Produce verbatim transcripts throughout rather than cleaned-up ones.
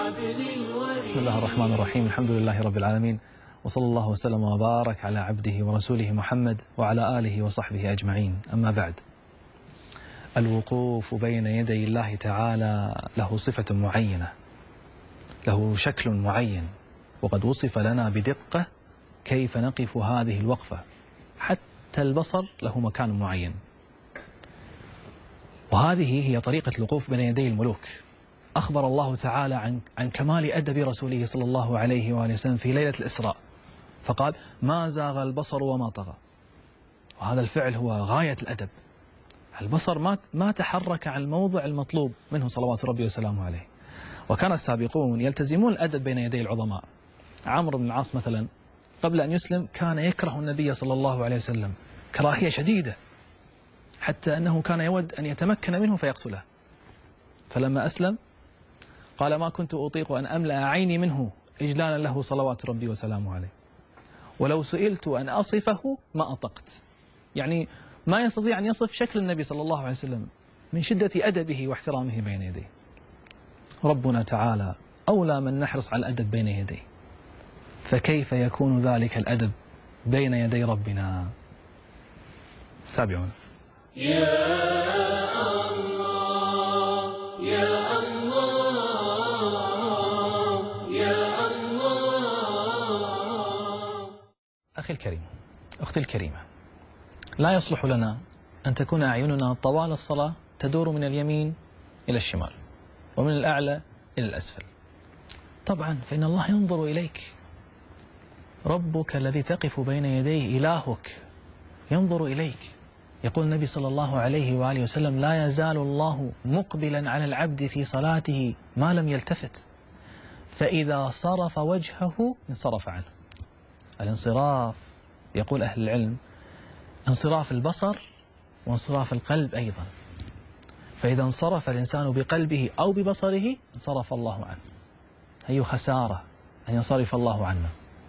بسم الله الرحمن الرحيم. الحمد لله رب العالمين، وصلى الله وسلم وبارك على عبده ورسوله محمد وعلى آله وصحبه أجمعين. أما بعد، الوقوف بين يدي الله تعالى له صفة معينة، له شكل معين، وقد وصف لنا بدقة كيف نقف هذه الوقفة. حتى البصر له مكان معين، وهذه هي طريقة الوقوف بين يدي الملوك. أخبر الله تعالى عن عن كمال أدب رسوله صلى الله عليه وآله وسلم في ليلة الإسراء، فقال: ما زاغ البصر وما طغى. وهذا الفعل هو غاية الأدب. البصر ما ما تحرك عن الموضع المطلوب منه صلوات ربي وسلامه عليه. وكان السابقون يلتزمون الأدب بين يدي العظماء. عمرو بن العاص مثلا قبل أن يسلم كان يكره النبي صلى الله عليه وسلم كراهية شديدة، حتى أنه كان يود أن يتمكن منه فيقتله. فلما أسلم قال: ما كنت أطيق أن أملأ عيني منه إجلالا له صلوات ربي وسلامه عليه، ولو سئلت أن أصفه ما أطقت. يعني ما يستطيع أن يصف شكل النبي صلى الله عليه وسلم من شدة أدبه واحترامه بين يديه. ربنا تعالى أولى من نحرص على الأدب بين يديه، فكيف يكون ذلك الأدب بين يدي ربنا؟ تابعون. يا الله يا الله يا الله. أخي الكريم، أختي الكريمة، لا يصلح لنا أن تكون أعيننا طوال الصلاة تدور من اليمين إلى الشمال ومن الأعلى إلى الأسفل. طبعا فإن الله ينظر إليك، ربك الذي تقف بين يديه إلهك ينظر إليك. يقول النبي صلى الله عليه وآله وسلم: لا يزال الله مقبلا على العبد في صلاته ما لم يلتفت، فإذا صرف وجهه انصرف عنه. الانصراف يقول أهل العلم انصراف البصر وانصراف القلب أيضا، فإذا انصرف الإنسان بقلبه أو ببصره انصرف الله عنه. أي خسارة أن ينصرف الله عنا.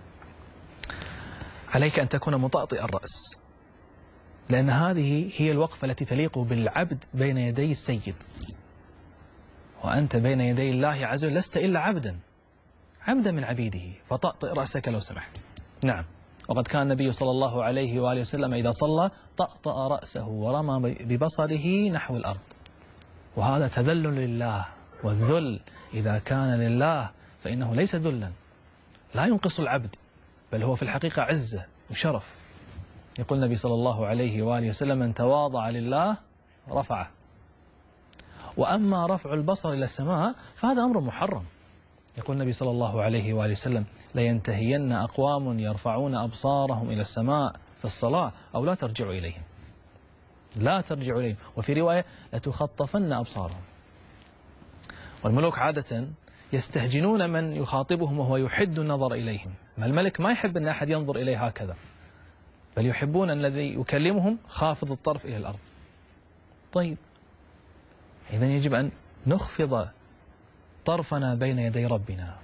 عليك أن تكون مطأطئ الرأس، لأن هذه هي الوقفة التي تليق بالعبد بين يدي السيد. وأنت بين يدي الله عز وجل لست إلا عبدا عبدا من عبيده، فطأطئ رأسك لو سمحت. نعم، وقد كان النبي صلى الله عليه وآله وسلم إذا صلى طأطأ رأسه ورمى ببصره نحو الأرض، وهذا تذلل لله. والذل إذا كان لله فإنه ليس ذلا، لا ينقص العبد، بل هو في الحقيقة عزة وشرف. يقول النبي صلى الله عليه وآله وسلم: من تواضع لله رفعه. وأما رفع البصر إلى السماء فهذا أمر محرم. يقول النبي صلى الله عليه وآله وسلم: لينتهين أقوام يرفعون أبصارهم إلى السماء في الصلاة أو لا ترجعوا إليهم. لا ترجعوا إليهم. وفي رواية: لتخطفن أبصارهم. والملوك عادة يستهجنون من يخاطبهم وهو يحد النظر إليهم. ما الملك ما يحب أن أحد ينظر إليه هكذا، بل يحبون أن الذي يكلمهم خافض الطرف إلى الأرض. طيب، إذن يجب أن نخفض طرفنا بين يدي ربنا.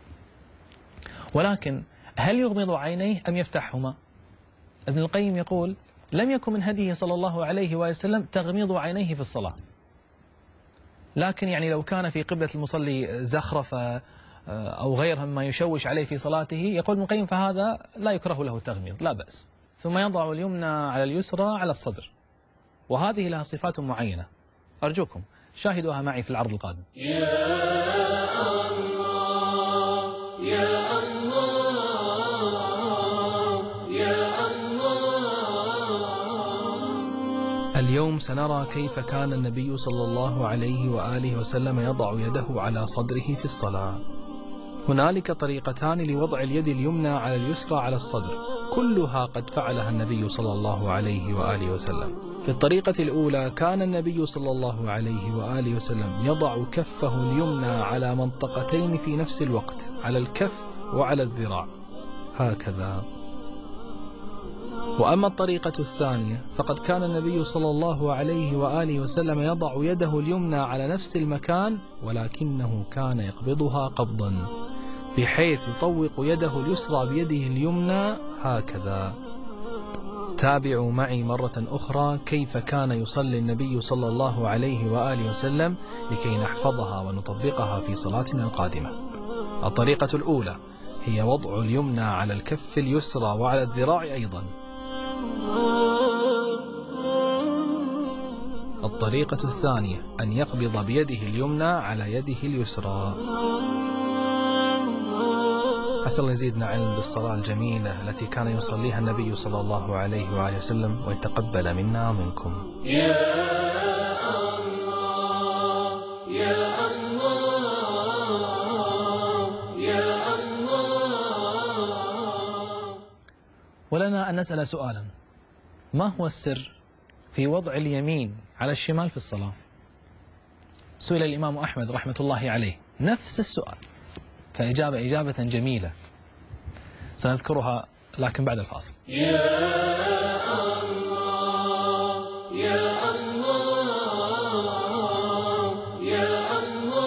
ولكن هل يغمض عينيه أم يفتحهما؟ ابن القيم يقول: لم يكن من هديه صلى الله عليه وسلم تغميض عينيه في الصلاة، لكن يعني لو كان في قبلة المصلي زخرفة أو غيرها مما يشوش عليه في صلاته، يقول ابن القيم: فهذا لا يكره له التغميض، لا بأس. ثم يضع اليمنى على اليسرى على الصدر، وهذه لها صفات معينة. أرجوكم شاهدوها معي في العرض القادم. يا الله يا الله يا الله. اليوم سنرى كيف كان النبي صلى الله عليه وآله وسلم يضع يده على صدره في الصلاة. هنالك طريقتان لوضع اليد اليمنى على اليسرى على الصدر، كلها قد فعلها النبي صلى الله عليه وآله وسلم. في الطريقة الأولى كان النبي صلى الله عليه وآله وسلم يضع كفه اليمنى على منطقتين في نفس الوقت، على الكف وعلى الذراع هكذا. وأما الطريقة الثانية فقد كان النبي صلى الله عليه وآله وسلم يضع يده اليمنى على نفس المكان، ولكنه كان يقبضها قبضا، بحيث يطوق يده اليسرى بيده اليمنى هكذا. تابعوا معي مرة أخرى كيف كان يصلي النبي صلى الله عليه وآله وسلم لكي نحفظها ونطبقها في صلاتنا القادمة. الطريقة الأولى هي وضع اليمنى على الكف اليسرى وعلى الذراع أيضا. الطريقة الثانية أن يقبض بيده اليمنى على يده اليسرى. أسأل الله يزيدنا علم بالصلاة الجميلة التي كان يصليها النبي صلى الله عليه وآله وسلم ويتقبل منا ومنكم. يا الله يا الله يا الله. ولنا أن نسأل سؤالا: ما هو السر في وضع اليمين على الشمال في الصلاة؟ سئل الإمام أحمد رحمة الله عليه نفس السؤال، فإجابة إجابة جميلة سنذكرها لكن بعد الفاصل. يا الله يا الله يا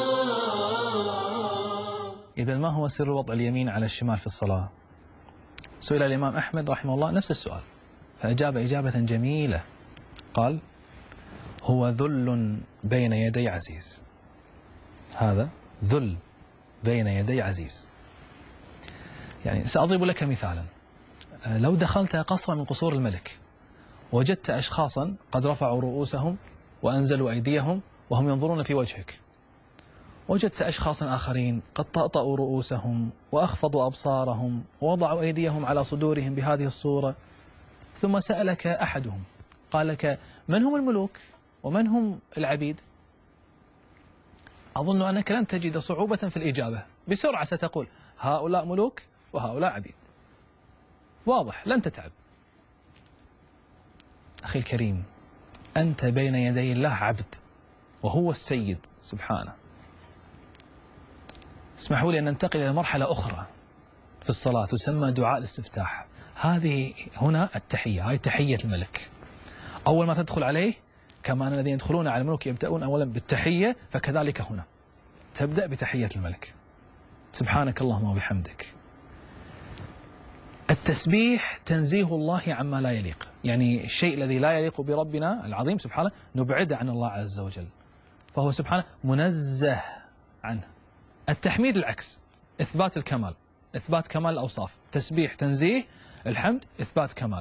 الله. إذا ما هو سر وضع اليمين على الشمال في الصلاة؟ سئل الإمام أحمد رحمه الله نفس السؤال، فأجاب إجابة جميلة، قال: هو ذل بين يدي عزيز. هذا ذل بين يدي عزيز. يعني سأضرب لك مثالا: لو دخلت قصرا من قصور الملك وجدت أشخاصا قد رفعوا رؤوسهم وأنزلوا أيديهم وهم ينظرون في وجهك، وجدت أشخاصا آخرين قد طأطأوا رؤوسهم وأخفضوا أبصارهم ووضعوا أيديهم على صدورهم بهذه الصورة، ثم سألك أحدهم قال لك: من هم الملوك ومن هم العبيد؟ أظن أنك لن تجد صعوبة في الإجابة، بسرعة ستقول: هؤلاء ملوك وهؤلاء عبيد. واضح، لن تتعب. أخي الكريم، أنت بين يدي الله عبد وهو السيد سبحانه. اسمحوا لي أن ننتقل إلى مرحلة أخرى في الصلاة تسمى دعاء الاستفتاح. هذه هنا التحية، هاي تحية الملك. أول ما تدخل عليه، كما أن الذين يدخلون على الملك يبدأون أولا بالتحية، فكذلك هنا تبدأ بتحية الملك. سبحانك اللهم وبحمدك. التسبيح تنزيه الله عما لا يليق، يعني الشيء الذي لا يليق بربنا العظيم سبحانه نبعده عن الله عز وجل، فهو سبحانه منزه عنه. التحميد العكس، إثبات الكمال، إثبات كمال الأوصاف. تسبيح تنزيه، الحمد إثبات كمال.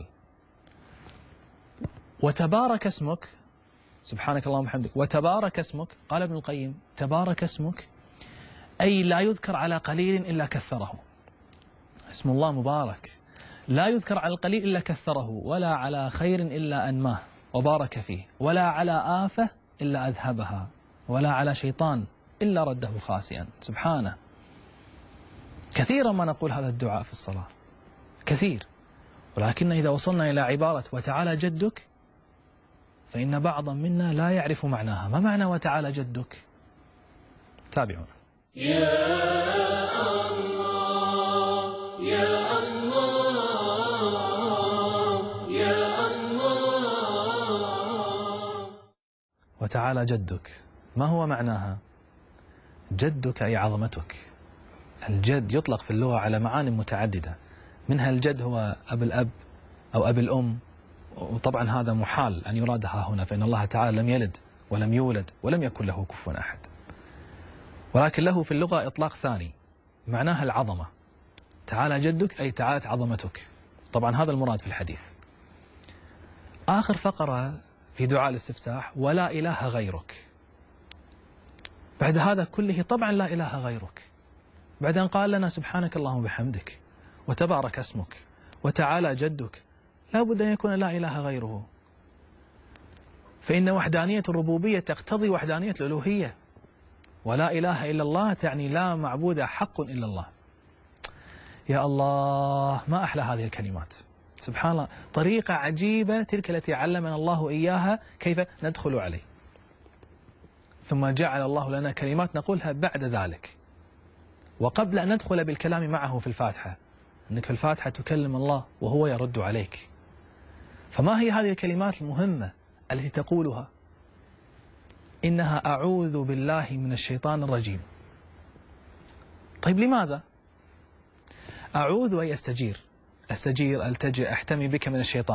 وتبارك اسمك، سبحانك اللهم وبحمدك، وتبارك اسمك، قال ابن القيم: تبارك اسمك أي لا يذكر على قليل إلا كثره. اسم الله مبارك، لا يذكر على القليل إلا كثره، ولا على خير إلا أنماه وبارك فيه، ولا على آفة إلا أذهبها، ولا على شيطان إلا رده خاسئا. سبحانه. كثيرا ما نقول هذا الدعاء في الصلاة، كثير، ولكن إذا وصلنا إلى عبارة وتعالى جدك فإن بعضا منا لا يعرف معناها. ما معنى وتعالى جدك؟ تابعونا. يا الله يا الله يا الله. وتعالى جدك، ما هو معناها؟ جدك أي عظمتك. الجد يطلق في اللغة على معاني متعددة، منها الجد هو أب الأب أو أب الأم، وطبعا هذا محال أن يراد ها هنا، فإن الله تعالى لم يلد ولم يولد ولم يكن له كفوا أحد، ولكن له في اللغة إطلاق ثاني معناها العظمة. تعالى جدك أي تعالت عظمتك، طبعا هذا المراد في الحديث. آخر فقرة في دعاء الاستفتاح: ولا إله غيرك. بعد هذا كله طبعا لا إله غيرك، بعد أن قال لنا سبحانك اللهم وبحمدك وتبارك اسمك وتعالى جدك، لا بد أن يكون لا إله غيره، فإن وحدانية الربوبية تقتضي وحدانية الألوهية. ولا إله إلا الله تعني لا معبود حق إلا الله. يا الله، ما أحلى هذه الكلمات. سبحان الله، طريقة عجيبة تلك التي علمنا الله إياها كيف ندخل عليه، ثم جعل الله لنا كلمات نقولها بعد ذلك وقبل أن ندخل بالكلام معه في الفاتحة، أنك في الفاتحة تكلم الله وهو يرد عليك. فما هي هذه الكلمات المهمة التي تقولها؟ إنها أعوذ بالله من الشيطان الرجيم. طيب لماذا؟ أعوذ أي أستجير، أستجير، ألتجئ، أحتمي بك من الشيطان.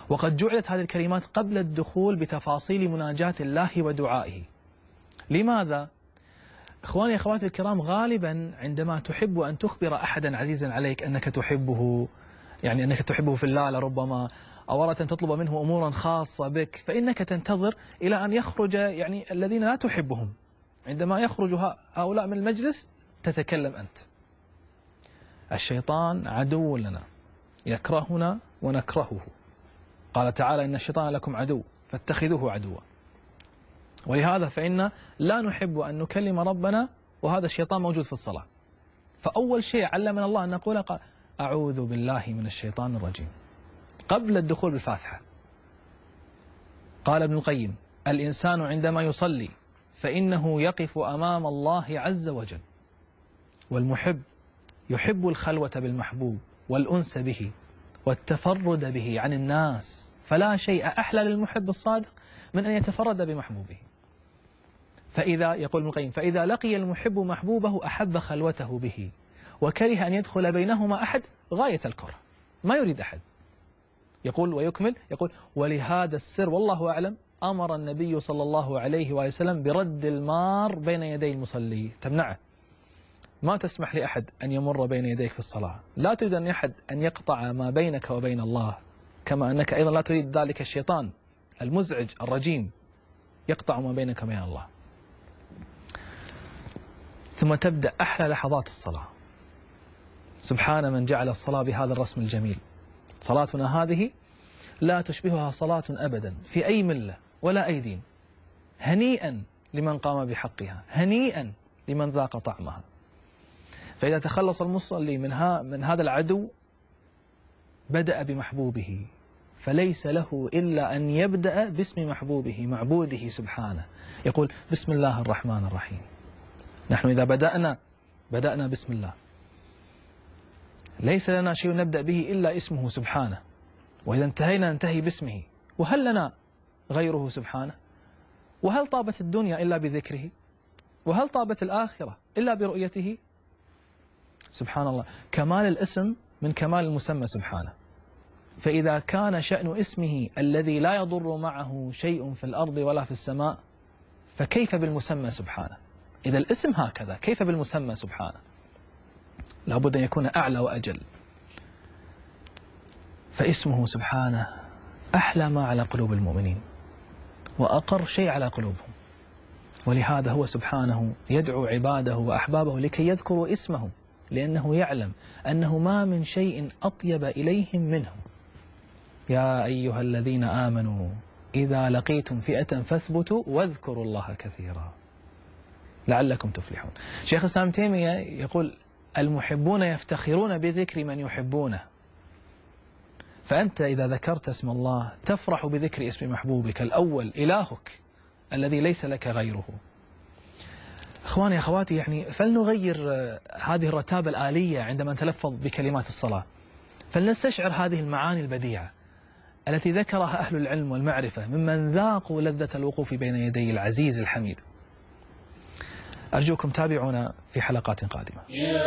وقد جعلت هذه الكلمات قبل الدخول بتفاصيل مناجاة الله ودعائه. لماذا؟ إخواني أخواتي الكرام، غالبا عندما تحب أن تخبر أحدا عزيزا عليك أنك تحبه، يعني أنك تحبه في الله لربما، أو أردت أن تطلب منه أمورا خاصة بك، فإنك تنتظر إلى أن يخرج يعني الذين لا تحبهم. عندما يخرج هؤلاء من المجلس تتكلم أنت. الشيطان عدو لنا، يكرهنا ونكرهه. قال تعالى: إن الشيطان لكم عدو فاتخذوه عدوا. ولهذا فإن لا نحب أن نكلم ربنا وهذا الشيطان موجود في الصلاة. فأول شيء علمنا الله أن نقول قال: أعوذ بالله من الشيطان الرجيم قبل الدخول بالفاتحة. قال ابن القيم: الإنسان عندما يصلي فإنه يقف أمام الله عز وجل، والمحب يحب الخلوة بالمحبوب والأنس به والتفرد به عن الناس، فلا شيء أحلى للمحب الصادق من أن يتفرد بمحبوبه. فإذا يقول ابن القيم: فإذا لقي المحب محبوبه أحب خلوته به، وكره أن يدخل بينهما أحد غاية الكره، ما يريد أحد. يقول ويكمل يقول: ولهذا السر والله أعلم أمر النبي صلى الله عليه وسلم برد المار بين يدي المصلي، تمنعه، ما تسمح لأحد أن يمر بين يديك في الصلاة، لا تريد أن أحد أن يقطع ما بينك وبين الله، كما أنك أيضا لا تريد ذلك الشيطان المزعج الرجيم يقطع ما بينك وبين الله. ثم تبدأ أحلى لحظات الصلاة. سبحان من جعل الصلاة بهذا الرسم الجميل. صلاتنا هذه لا تشبهها صلاة أبدا في أي ملة ولا أي دين. هنيئا لمن قام بحقها، هنيئا لمن ذاق طعمها. فإذا تخلص المصلي من, ها من هذا العدو بدأ بمحبوبه، فليس له إلا أن يبدأ باسم محبوبه معبوده سبحانه. يقول: بسم الله الرحمن الرحيم. نحن إذا بدأنا بدأنا بسم الله، ليس لنا شيء نبدأ به إلا اسمه سبحانه، وإذا انتهينا ننتهي باسمه. وهل لنا غيره سبحانه؟ وهل طابت الدنيا إلا بذكره؟ وهل طابت الآخرة إلا برؤيته؟ سبحان الله، كمال الاسم من كمال المسمى سبحانه. فإذا كان شأن اسمه الذي لا يضر معه شيء في الأرض ولا في السماء، فكيف بالمسمى سبحانه؟ إذا الاسم هكذا، كيف بالمسمى سبحانه؟ لابد أن يكون أعلى وأجل. فاسمه سبحانه أحلى ما على قلوب المؤمنين وأقر شيء على قلوبهم. ولهذا هو سبحانه يدعو عباده وأحبابه لكي يذكروا اسمه، لأنه يعلم أنه ما من شيء أطيب إليهم منه. يا أيها الذين آمنوا إذا لقيتم فئة فاثبتوا واذكروا الله كثيرا لعلكم تفلحون. شيخ الإسلام ابن تيمية يقول: المحبون يفتخرون بذكر من يحبونه. فأنت إذا ذكرت اسم الله تفرح بذكر اسم محبوبك الأول إلهك الذي ليس لك غيره. إخواني أخواتي، يعني فلنغير هذه الرتابة الآلية عندما نتلفظ بكلمات الصلاة، فلنستشعر هذه المعاني البديعة التي ذكرها أهل العلم والمعرفة ممن ذاقوا لذة الوقوف بين يدي العزيز الحميد. أرجوكم تابعونا في حلقات قادمة.